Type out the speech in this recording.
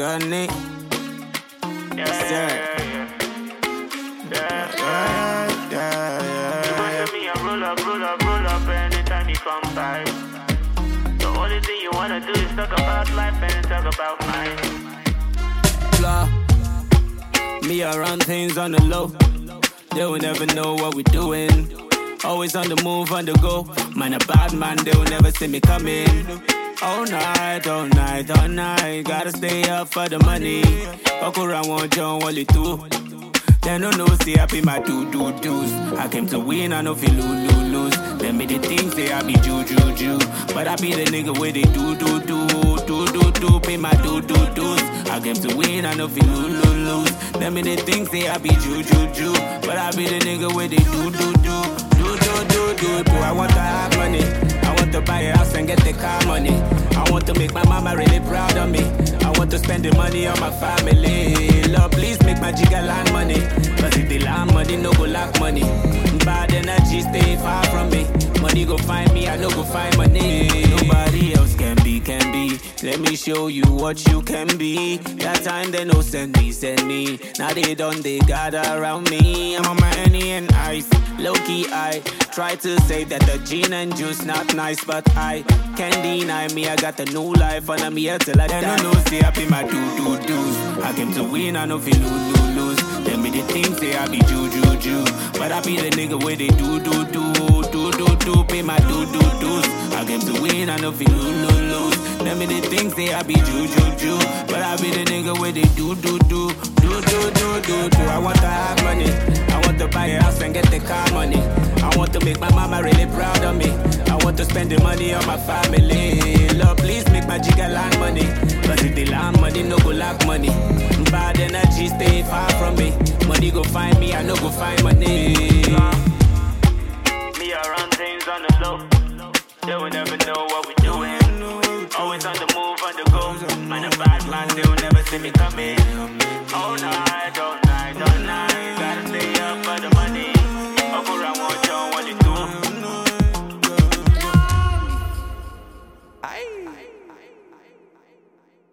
Gunny. Sir. You want me, I roll up anytime you come by. The only thing you wanna do is talk about life and talk about mine. Blah. Me, I run things on the low. They will never know what we're doing. Always on the move, on the go. Man, a bad man, they will never see me coming. All night, all night, all night. Gotta stay up for the money. Fuck around, want John Wally too. They don't know, see I pay my do-do-dos. I came to win, I know feel lose. Let me the things say I be ju. But I be the nigga where they do. Pay my do-do-dos. I came to win, I know feel lose. Let me the things say I be ju. But I be the nigga where they do. I want to have money. I want to buy a house and get the car money. I want to make my mama really proud of me. I want to spend the money on my family. Lord, please make my jigger land money. Cause if they land money, no go lack money. Bad energy stay far from me. Money go find me, I no go find money. Nobody else can be. Let me show you what you can be. That time they no send me. Now they done, they gather around me. I'm on my Henny and ice. Low-key, I try to say that the gin and juice not nice, but I can't deny me. I got a new life and I'm here till I die. No, say I pay my do-do-dos. I came to win, I no feel lose. Tell me the things say I be ju. But I be the nigga where they do. Pay my do-do-dos. I came to win, I no feel lose. Tell me the things say I be ju. But I be the nigga where they do. I want to have money. I want to buy a house and get the car money. I want to make my mama really proud of me. I want to spend the money on my family. Lord, please make my jigger land money. Cause if they land money, no go lack money. Bad energy stay far from me. Money go find me, I no go find money. Me, I run things on the low. They will never know what we doing. Always on the move, on the go. Man, a bad man, they will never see me coming. All night, all night.